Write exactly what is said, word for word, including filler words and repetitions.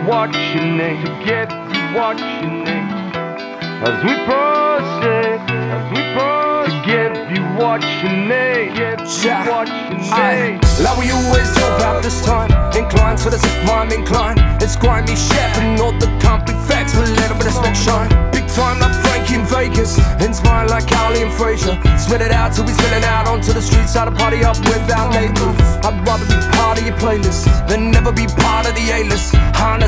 watching it, to get you watching it. As we proceed, as we proceed, to get you watching it, get you Yeah, watching aye. it. Like we always do about this time, inclined to the sublime incline. It's grimy shit, and all the can't be facts with a little bit of spec shine. Big time like Frankie in Vegas, inspired like Cowley and Frazier. Spit it out till we spilling out onto the streets, how to party up with our neighbors. I'd rather be part of your playlist than never be part of the A-list.